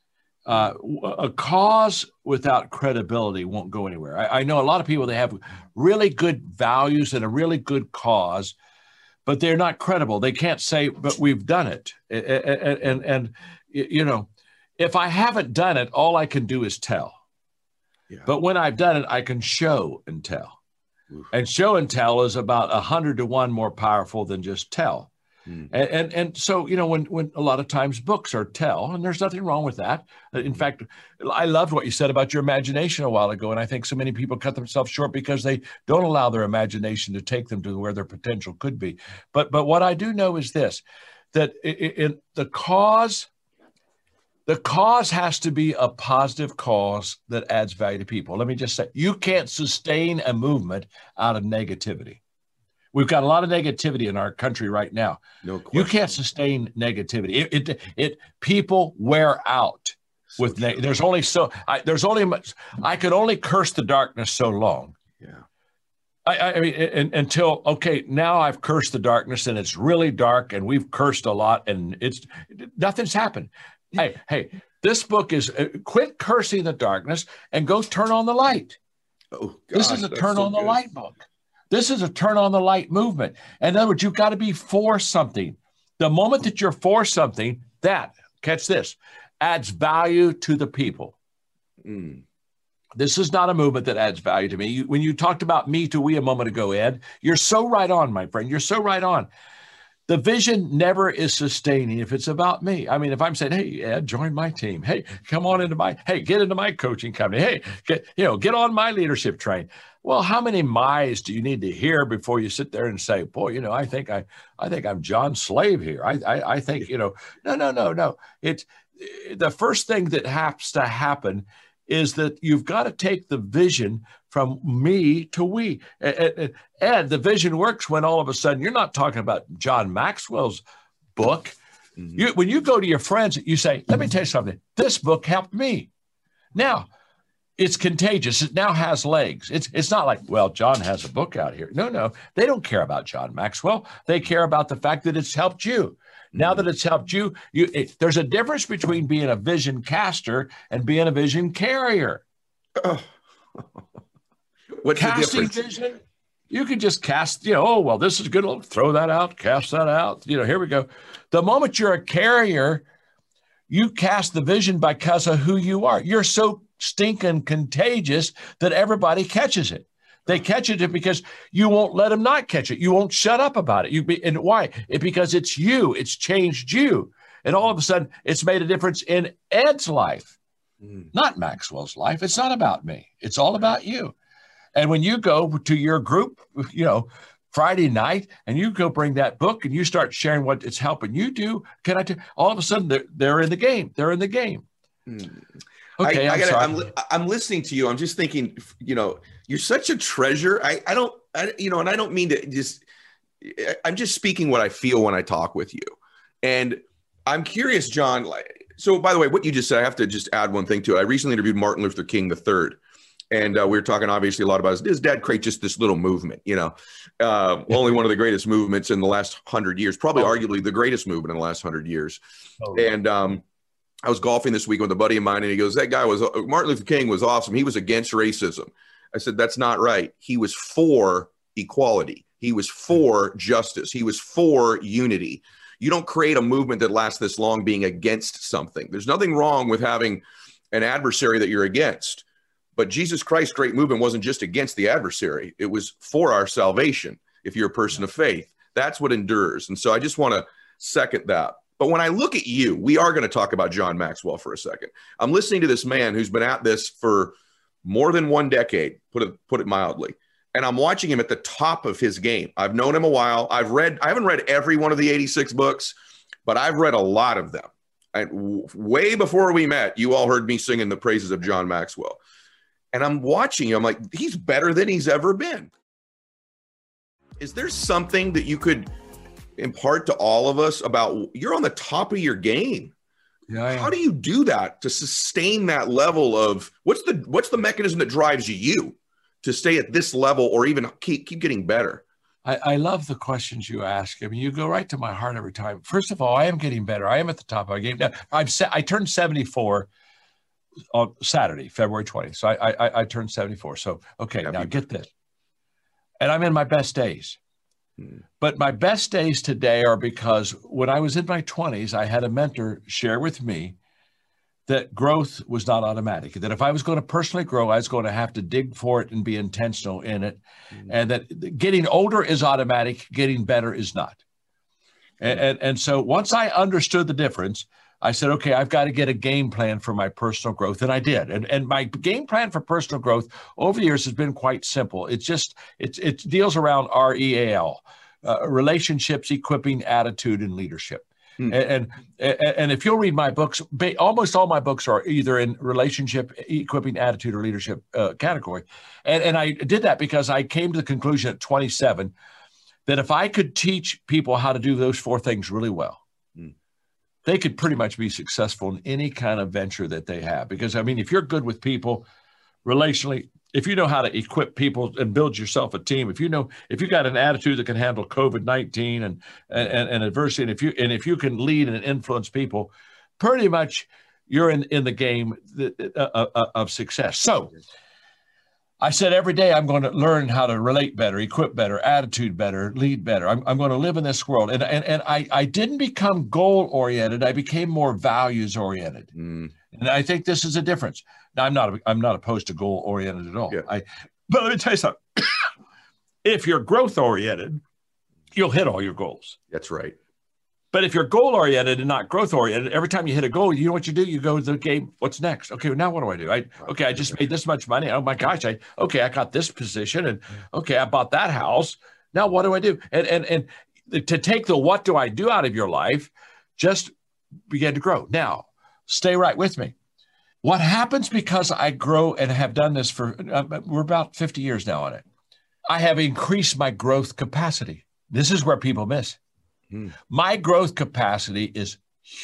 Speaker 3: Uh, a cause without credibility won't go anywhere. I, I know a lot of people, they have really good values and a really good cause, but they're not credible. They can't say, but we've done it. And, and, and, and you know, if I haven't done it, all I can do is tell.
Speaker 1: Yeah.
Speaker 3: But when I've done it, I can show and tell.
Speaker 1: Oof.
Speaker 3: And show and tell is about a hundred to one more powerful than just tell.
Speaker 1: Hmm.
Speaker 3: And, and and so, you know, when when a lot of times books are tell, and there's nothing wrong with that. In fact, I loved what you said about your imagination a while ago. And I think so many people cut themselves short because they don't allow their imagination to take them to where their potential could be. But but what I do know is this, that in, in the cause, the cause has to be a positive cause that adds value to people. Let me just say, you can't sustain a movement out of negativity. We've got a lot of negativity in our country right now.
Speaker 1: No question.
Speaker 3: You can't sustain negativity. It, it, it people wear out
Speaker 1: So
Speaker 3: with, ne-
Speaker 1: true.
Speaker 3: there's only so, I, there's only much, I could only curse the darkness so long.
Speaker 1: Yeah.
Speaker 3: I, I mean, and, until, okay, now I've cursed the darkness and it's really dark and we've cursed a lot and it's, nothing's happened. Hey, hey, this book is uh, quit cursing the darkness and go turn on the light.
Speaker 1: Oh,
Speaker 3: This
Speaker 1: gosh,
Speaker 3: is a
Speaker 1: that's
Speaker 3: turn
Speaker 1: so
Speaker 3: on the
Speaker 1: good.
Speaker 3: light book. This is a turn on the light movement. In other words, you've got to be for something. The moment that you're for something, that, catch this, adds value to the people.
Speaker 1: Mm.
Speaker 3: This is not a movement that adds value to me. You, when you talked about me to we a moment ago, Ed, you're so right on, my friend. You're so right on. the vision never is sustaining if it's about me. I mean, if I'm saying, hey, Ed, join my team. Hey, come on into my, hey, get into my coaching company. Hey, get, you know, get on my leadership train. Well, how many my's do you need to hear before you sit there and say, boy, you know, I think I, I think I'm John Slave here. I, I, I think, you know, no, no, no, no. It's the first thing that has to happen is that you've got to take the vision from me to we. Ed, Ed, the vision works when all of a sudden you're not talking about John Maxwell's book. Mm-hmm. You, when you go to your friends, you say, let me tell you something. This book helped me. Now, it's contagious. It now has legs. It's it's not like, well, John has a book out here. No, no. They don't care about John Maxwell. They care about the fact that it's helped you. Now that it's helped you, you it, there's a difference between being a vision caster and being a vision carrier. Oh.
Speaker 1: What's
Speaker 3: Casting
Speaker 1: the difference?
Speaker 3: Vision, you can just cast, you know, oh, well, this is good. I'll throw that out, cast that out. You know, here we go. The moment you're a carrier, you cast the vision because of who you are. You're so stinking contagious that everybody catches it. They catch it because you won't let them not catch it. You won't shut up about it. You be, and why? It because it's you. It's changed you. And all of a sudden, it's made a difference in Ed's life, mm. not Maxwell's life. It's not about me. It's all about you. And when you go to your group, you know, Friday night, and you go bring that book and you start sharing what it's helping you do, can I? T- all of a sudden, they're, they're in the game. They're in the game. Mm.
Speaker 1: Okay, I, I I'm, gotta, I'm, li- I'm listening to you. I'm just thinking, you know, you're such a treasure. I, I don't, I, you know, and I don't mean to just, I'm just speaking what I feel when I talk with you. And I'm curious, John, like, so by the way, what you just said, I have to just add one thing to it. I recently interviewed Martin Luther King the third. And uh, we were talking obviously a lot about his, his dad create just this little movement, you know, uh, only one of the greatest movements in the last hundred years, probably oh. arguably the greatest movement in the last hundred years. Oh. And, um, I was golfing this week with a buddy of mine, and he goes, that guy was, Martin Luther King was awesome. He was against racism. I said, that's not right. He was for equality. He was for justice. He was for unity. You don't create a movement that lasts this long being against something. There's nothing wrong with having an adversary that you're against. But Jesus Christ's great movement wasn't just against the adversary. It was for our salvation. If you're a person of faith, that's what endures. And so I just want to second that. But when I look at you, we are going to talk about John Maxwell for a second. I'm listening to this man who's been at this for more than one decade, put it, put it mildly. And I'm watching him at the top of his game. I've known him a while. I've read, I haven't read every one of the eighty-six books, but I've read a lot of them. And w- way before we met, you all heard me singing the praises of John Maxwell. And I'm watching him, I'm like, he's better than he's ever been. Is there something that you could impart to all of us about, you're on the top of your game?
Speaker 3: Yeah.
Speaker 1: How do you do that to sustain that level of, what's the what's the mechanism that drives you to stay at this level or even keep keep getting better?
Speaker 3: I, I love the questions you ask. I mean, you go right to my heart every time. First of all, I am getting better. I am at the top of my game. Now, I'm I turned seventy-four on Saturday, February twentieth. So I I, I turned seventy-four. So okay, yeah, now get this. And I'm in my best days. But my best days today are because when I was in my twenties, I had a mentor share with me that growth was not automatic, that if I was going to personally grow, I was going to have to dig for it and be intentional in it. Mm-hmm. And that getting older is automatic, getting better is not. Mm-hmm. And, and, and so once I understood the difference, I said, okay, I've got to get a game plan for my personal growth. And I did. And, and my game plan for personal growth over the years has been quite simple. It's just, it's, it deals around R E A L, uh, relationships, equipping, attitude, and leadership. Hmm. And, and, and if you'll read my books, almost all my books are either in relationship, equipping, attitude, or leadership uh, category. And, and I did that because I came to the conclusion at twenty-seven that if I could teach people how to do those four things really well, they could pretty much be successful in any kind of venture that they have. Because, I mean, if you're good with people relationally, if you know how to equip people and build yourself a team, if you know, if you got an attitude that can handle COVID nineteen and, and, and adversity, and if you, and if you can lead and influence people, pretty much you're in, in the game of success. So I said, every day I'm going to learn how to relate better, equip better, attitude better, lead better. I'm, I'm going to live in this world. And, and, and I, I didn't become goal-oriented. I became more values-oriented. Mm. And I think this is a difference. Now, I'm not, I'm not opposed to goal-oriented at all. Yeah. I, but let me tell you something. If you're growth-oriented, you'll hit all your goals.
Speaker 1: That's right.
Speaker 3: But if you're goal oriented and not growth oriented, every time you hit a goal, you know what you do? You go to the game. What's next? Okay, now what do I do? I okay, I just made this much money. Oh my gosh! I okay, I got this position, and okay, I bought that house. Now what do I do? And and and to take the what do I do out of your life, just begin to grow. Now, stay right with me. What happens because I grow and have done this for uh, we're about fifty years now on it. I have increased my growth capacity. This is where people miss. My growth capacity is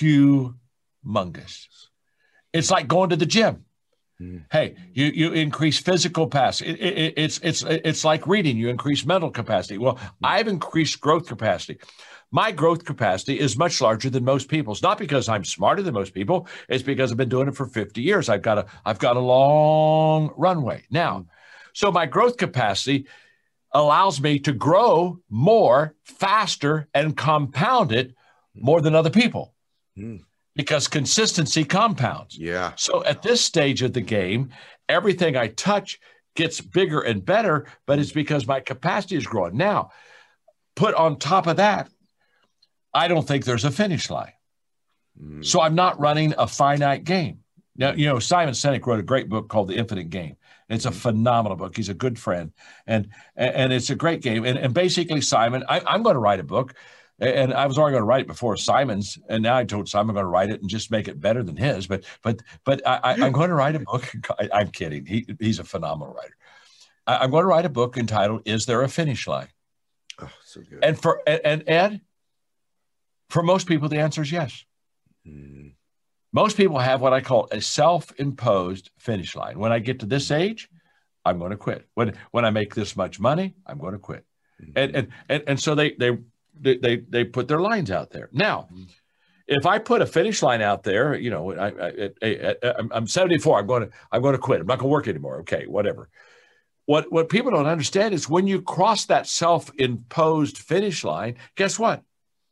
Speaker 3: humongous. It's like going to the gym. Mm. Hey, you you increase physical capacity. It, it, it's it's it's like reading. You increase mental capacity. Well, mm. I've increased growth capacity. My growth capacity is much larger than most people's. Not because I'm smarter than most people. It's because I've been doing it for fifty years. I've got a I've got a long runway now. So my growth capacity allows me to grow more, faster, and compound it more than other people mm. because consistency compounds.
Speaker 1: Yeah.
Speaker 3: So at this stage of the game, everything I touch gets bigger and better, but it's because my capacity is growing. Now, put on top of that, I don't think there's a finish line. Mm. So I'm not running a finite game. Now, you know, Simon Sinek wrote a great book called The Infinite Game. It's a phenomenal book. He's a good friend, and and it's a great game. And, and basically, Simon, I, I'm going to write a book, and I was already going to write it before Simon's, and now I told Simon I'm going to write it and just make it better than his. But but but I, I, I'm going to write a book. I, I'm kidding. He he's a phenomenal writer. I, I'm going to write a book entitled "Is There a Finish Line?"
Speaker 1: Oh, so good.
Speaker 3: And for and, and Ed, for most people, the answer is yes. Mm. Most people have what I call a self-imposed finish line. When I get to this age, I'm going to quit. When when I make this much money, I'm going to quit. Mm-hmm. And, and and and so they they they they put their lines out there. Now, mm-hmm. if I put a finish line out there, you know, I, I, I, I I'm seventy-four. I'm going to I'm going to quit. I'm not going to work anymore. Okay, whatever. What what people don't understand is when you cross that self-imposed finish line, guess what?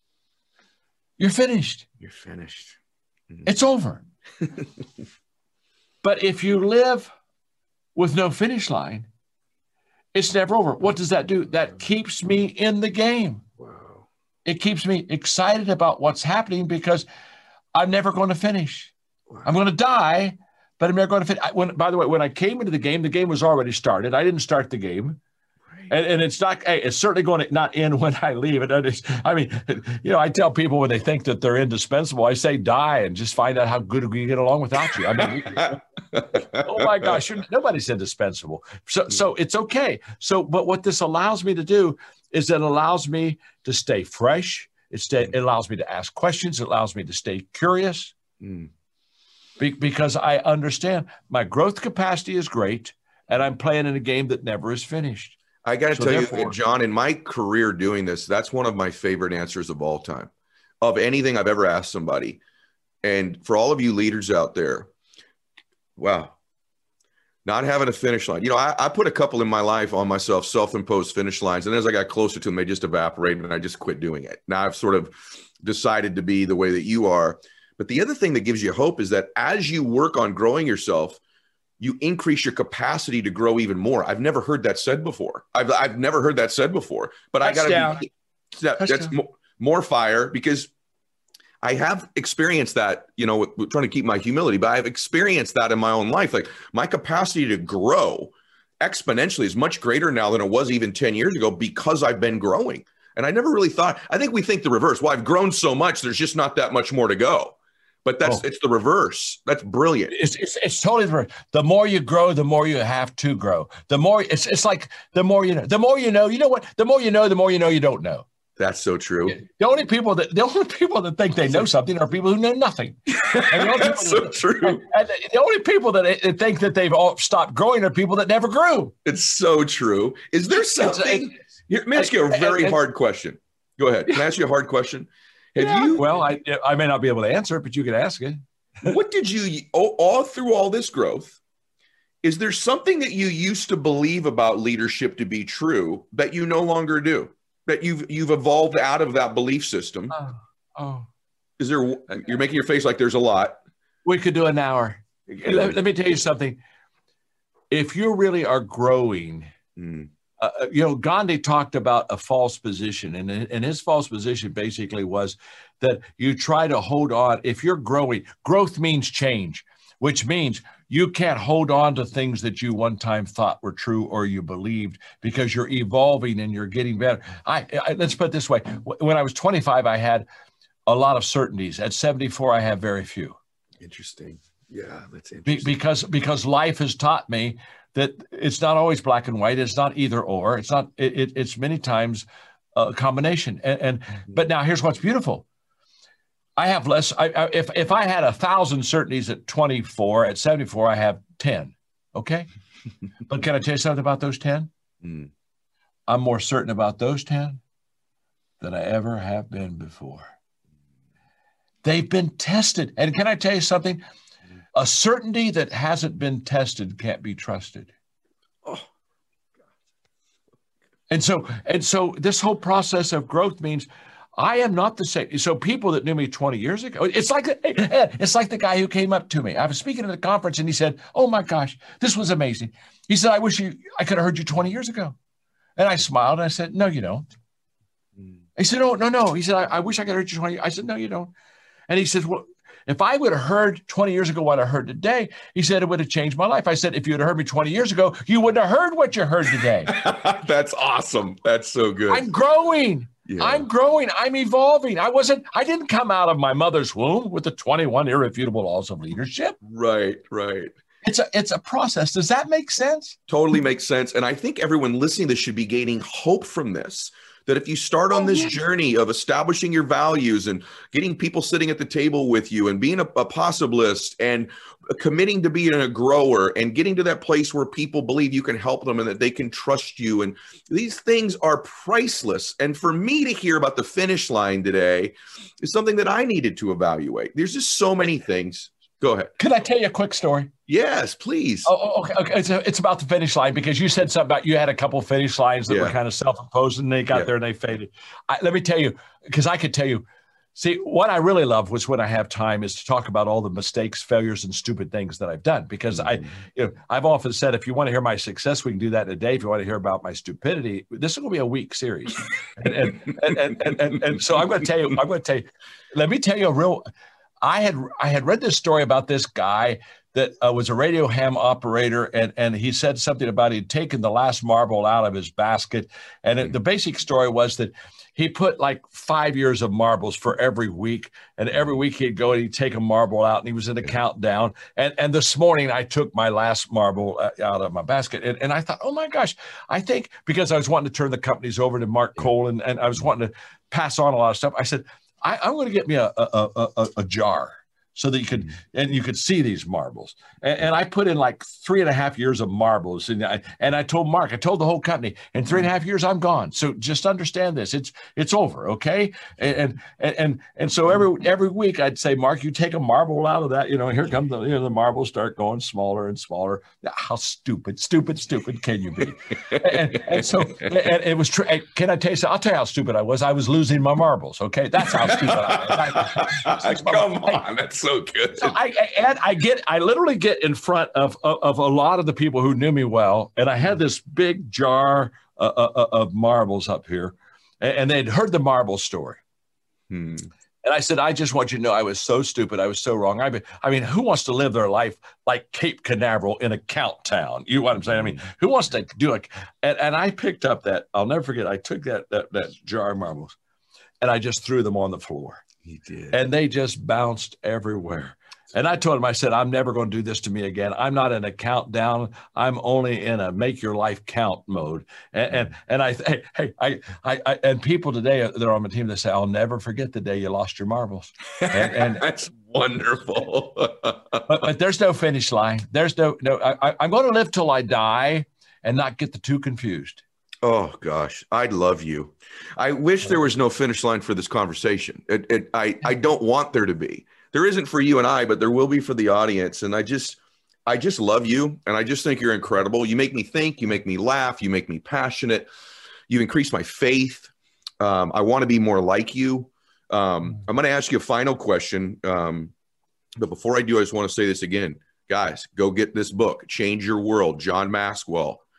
Speaker 3: You're finished.
Speaker 1: You're finished.
Speaker 3: It's over. But if you live with no finish line, it's never over. What does that do? That keeps me in the game.
Speaker 1: Wow.
Speaker 3: It keeps me excited about what's happening because I'm never going to finish. Wow. I'm going to die, but I'm never going to finish. I, when, by the way, when I came into the game, the game was already started. I didn't start the game. And, and it's not, hey, it's certainly going to not end when I leave. It, is, I mean, you know, I tell people when they think that they're indispensable, I say die and just find out how good we get along without you. I mean, oh my gosh, you're, nobody's indispensable. So, so it's okay. So, but what this allows me to do is it allows me to stay fresh. It, stay, it allows me to ask questions. It allows me to stay curious mm. be, because I understand my growth capacity is great and I'm playing in a game that never is finished.
Speaker 1: I got to
Speaker 3: so
Speaker 1: tell you, John, in my career doing this, that's one of my favorite answers of all time, of anything I've ever asked somebody. And for all of you leaders out there, wow, not having a finish line. You know, I, I put a couple in my life on myself, self-imposed finish lines. And as I got closer to them, they just evaporated and I just quit doing it. Now I've sort of decided to be the way that you are. But the other thing that gives you hope is that as you work on growing yourself, you increase your capacity to grow even more. I've never heard that said before. I've I've never heard that said before. But I got to that, that's more, more fire because I have experienced that. You know, with, with trying to keep my humility, but I've experienced that in my own life. Like my capacity to grow exponentially is much greater now than it was even ten years ago because I've been growing. And I never really thought. I think we think the reverse. Well, I've grown so much, there's just not that much more to go. But that's oh. it's the reverse. That's brilliant.
Speaker 3: It's, it's it's totally the reverse. The more you grow, the more you have to grow. The more it's it's like the more you know. The more you know, you know what? The more you know, the more you know you don't know.
Speaker 1: That's so true.
Speaker 3: The only people that the only people that think they know something are people who know nothing. And the
Speaker 1: That's so
Speaker 3: that,
Speaker 1: true.
Speaker 3: And, and the only people that, that think that they've all stopped growing are people that never grew.
Speaker 1: It's so true. Is there something? Here, let me ask you a very and, hard question. Go ahead. Can I ask you a hard question? Have
Speaker 3: yeah,
Speaker 1: you?
Speaker 3: Well, I I may not be able to answer it, but you can ask it.
Speaker 1: What did you all, all through all this growth? Is there something that you used to believe about leadership to be true that you no longer do? That you've you've evolved out of that belief system?
Speaker 3: Oh, oh.
Speaker 1: Is there? You're making your face like there's a lot.
Speaker 3: We could do an hour. Let, let me tell you something. If you really are growing, mm. Uh, you know, Gandhi talked about a false position, and, and his false position basically was that you try to hold on. If you're growing, growth means change, which means you can't hold on to things that you one time thought were true or you believed, because you're evolving and you're getting better. I, I let's put it this way. When I was twenty-five, I had a lot of certainties. At seventy-four, I have very few.
Speaker 1: Interesting. Yeah, that's interesting.
Speaker 3: Be, because because life has taught me that it's not always black and white. It's not either or. It's not. It, it, it's many times a combination. And, and mm-hmm. But now here's what's beautiful. I have less. I, I, if if I had a thousand certainties at twenty-four, at seventy-four, I have ten. Okay. But can I tell you something about those ten? Mm. I'm more certain about those ten than I ever have been before. They've been tested. And can I tell you something? A certainty that hasn't been tested can't be trusted. Oh. And so, and so this whole process of growth means I am not the same. So people that knew me twenty years ago, it's like, it's like the guy who came up to me. I was speaking at a conference and he said, "Oh my gosh, this was amazing." He said, "I wish you, I could have heard you twenty years ago." And I smiled and I said, "No, you don't." He said, "Oh, no, no." He said, I, I wish I could have heard you twenty. I said, "No, you don't." And he said, "Well, if I would have heard twenty years ago what I heard today," he said, "it would have changed my life." I said, "If you had heard me twenty years ago, you wouldn't have heard what you heard today."
Speaker 1: That's awesome. That's so good.
Speaker 3: I'm growing. Yeah. I'm growing. I'm evolving. I wasn't, I didn't come out of my mother's womb with the twenty-one irrefutable laws of leadership.
Speaker 1: Right, right.
Speaker 3: It's a, it's a process. Does that make sense?
Speaker 1: Totally makes sense. And I think everyone listening to this should be gaining hope from this. That if you start on this journey of establishing your values and getting people sitting at the table with you and being a, a possibilist and committing to being a grower and getting to that place where people believe you can help them and that they can trust you. And these things are priceless. And for me to hear about the finish line today is something that I needed to evaluate. There's just so many things. Go ahead.
Speaker 3: Could I tell you a quick story?
Speaker 1: Yes, please.
Speaker 3: Oh, okay. okay. It's, a, it's about the finish line, because you said something about you had a couple of finish lines that yeah. were kind of self-imposed and they got yeah. there and they faded. I, let me tell you, because I could tell you, see, what I really love was when I have time is to talk about all the mistakes, failures, and stupid things that I've done. Because mm-hmm. I, you know, I've often said, if you want to hear my success, we can do that in a day. If you want to hear about my stupidity, this is going to be a week series. and, and, and, and, and, and, and so I'm going to tell you, I'm going to tell you, let me tell you a real, I had, I had read this story about this guy that uh, was a radio ham operator, and, and he said something about he'd taken the last marble out of his basket. And it, the basic story was that he put like five years of marbles for every week. And every week he'd go and he'd take a marble out, and he was in a countdown. And, and this morning I took my last marble out of my basket. And, and I thought, oh my gosh, I think, because I was wanting to turn the companies over to Mark Cole, and, and I was wanting to pass on a lot of stuff. I said, I, I'm going to get me a, a, a, a, a jar, so that you could, and you could see these marbles. And, and I put in like three and a half years of marbles. And I, and I told Mark, I told the whole company, in three and a half years, I'm gone. So just understand this, it's, it's over. Okay. And, and, and, and so every, every week I'd say, Mark, you take a marble out of that, you know, here comes the, you know, the marbles start going smaller and smaller. How stupid, stupid, stupid can you be? and, and so, and it was true. Can I tell you something? I'll tell you how stupid I was. I was losing my marbles. Okay. That's how stupid I was. I, I,
Speaker 1: Come on. That's so good.
Speaker 3: So I, I, and I get, I literally get in front of, of, of a lot of the people who knew me well. And I had this big jar uh, uh, of marbles up here, and, and they'd heard the marble story. Hmm. And I said, I just want you to know I was so stupid. I was so wrong. I mean, I mean, who wants to live their life like Cape Canaveral in a count town? You know what I'm saying? I mean, who wants to do it? And, and I picked up that, I'll never forget, I took that, that, that jar of marbles and I just threw them on the floor.
Speaker 1: He did.
Speaker 3: And they just bounced everywhere. And I told him, I said, I'm never going to do this to me again. I'm not in a countdown. I'm only in a make your life count mode. And and, and I, hey, hey, I, I, I, and people today that are on my team, they say, I'll never forget the day you lost your marbles. And, and
Speaker 1: that's wonderful.
Speaker 3: but, but there's no finish line. There's no, no, I, I'm going to live till I die and not get the two confused.
Speaker 1: Oh gosh, I love you. I wish there was no finish line for this conversation. It, it, I, I don't want there to be. There isn't for you and I, but there will be for the audience. And I just, I just love you. And I just think you're incredible. You make me think, you make me laugh, you make me passionate. You increase my faith. Um, I want to be more like you. Um, I'm going to ask you a final question. Um, but before I do, I just want to say this again, guys, go get this book, Change Your World, John Maxwell.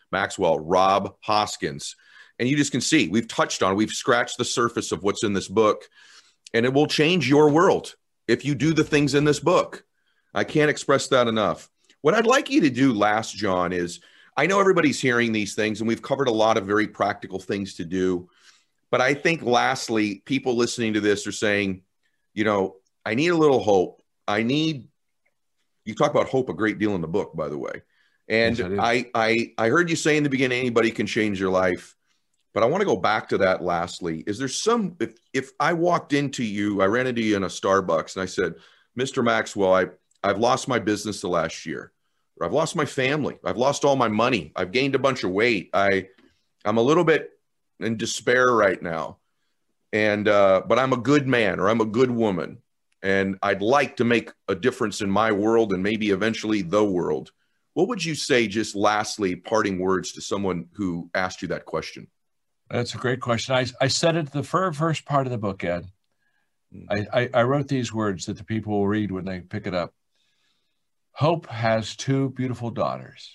Speaker 1: Maxwell, Rob Hoskins. And you just can see we've touched on, we've scratched the surface of what's in this book, and it will change your world if you do the things in this book. I can't express that enough. What I'd like you to do last, John, is I know everybody's hearing these things, and we've covered a lot of very practical things to do. But I think lastly, people listening to this are saying, you know, I need a little hope. I need, you talk about hope a great deal in the book, by the way. And yes, I, I, I heard you say in the beginning, anybody can change your life. But I want to go back to that lastly. Is there some, if, if I walked into you, I ran into you in a Starbucks and I said, Mister Maxwell, I, I've lost my business the last year. Or I've lost my family. I've lost all my money. I've gained a bunch of weight. I, I'm a little bit in despair right now. And, uh, but I'm a good man or I'm a good woman. And I'd like to make a difference in my world and maybe eventually the world. What would you say, just lastly, parting words to someone who asked you that question?
Speaker 3: That's a great question. I, I said it the first part of the book, Ed. I, I, I wrote these words that the people will read when they pick it up. Hope has two beautiful daughters,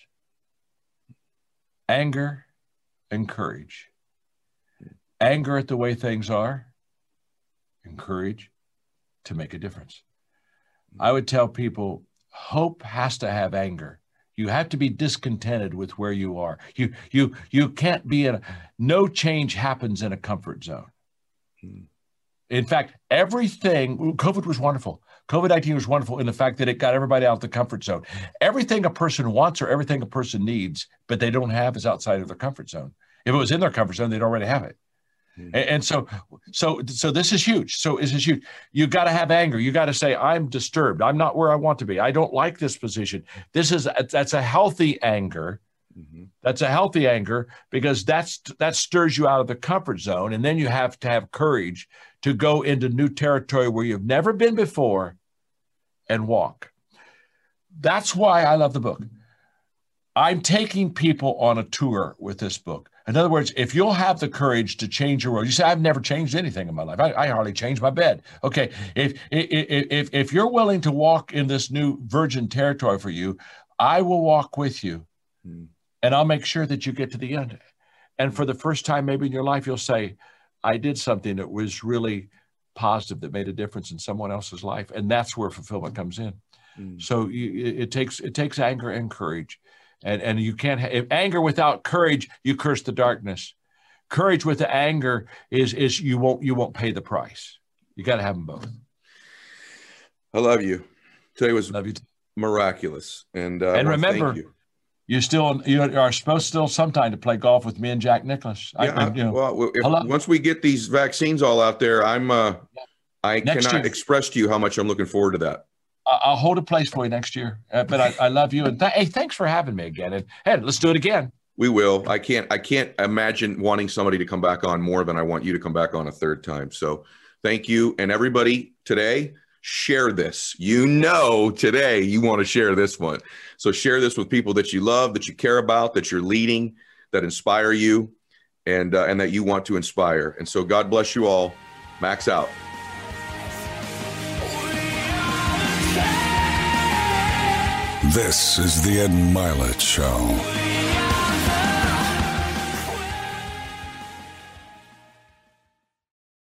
Speaker 3: anger and courage. Anger at the way things are, and courage to make a difference. I would tell people, hope has to have anger. You have to be discontented with where you are. You, you, you can't be in a, no change happens in a comfort zone. Hmm. In fact, everything, COVID was wonderful. COVID nineteen was wonderful in the fact that it got everybody out of the comfort zone. Everything a person wants or everything a person needs, but they don't have is outside of their comfort zone. If it was in their comfort zone, they'd already have it. Mm-hmm. And, and so, so, so this is huge. So this is huge. You got to have anger. You got to say, I'm disturbed. I'm not where I want to be. I don't like this position. This is, that's a healthy anger. Mm-hmm. That's a healthy anger because that's, that stirs you out of the comfort zone. And then you have to have courage to go into new territory where you've never been before and walk. That's why I love the book. I'm taking people on a tour with this book. In other words, if you'll have the courage to change your world, you say, I've never changed anything in my life. I, I hardly changed my bed. Okay. If, if, if, if you're willing to walk in this new virgin territory for you, I will walk with you hmm. and I'll make sure that you get to the end. And for the first time, maybe in your life, you'll say, I did something that was really positive, that made a difference in someone else's life. And that's where fulfillment comes in. Hmm. So you, it, it takes, it takes anger and courage. And, and you can't have if anger without courage, you curse the darkness. Courage with the anger is, is you won't, you won't pay the price. You got to have them both.
Speaker 1: I love you. Today was love you miraculous. And, uh,
Speaker 3: and remember, you. you still, you are supposed still sometime to play golf with me and Jack Nicklaus.
Speaker 1: Yeah, I, you know, well, if, once we get these vaccines all out there, I'm, uh, I Next cannot year. express to you how much I'm looking forward to that.
Speaker 3: I'll hold a place for you next year, uh, but I, I love you. And th- hey, thanks for having me again. And hey, let's do it again.
Speaker 1: We will. I can't, I can't imagine wanting somebody to come back on more than I want you to come back on a third time. So thank you. And everybody today, share this. You know, today you want to share this one. So share this with people that you love, that you care about, that you're leading, that inspire you, and, uh, and that you want to inspire. And so God bless you all. Max out.
Speaker 2: This is the Ed Mylett Show.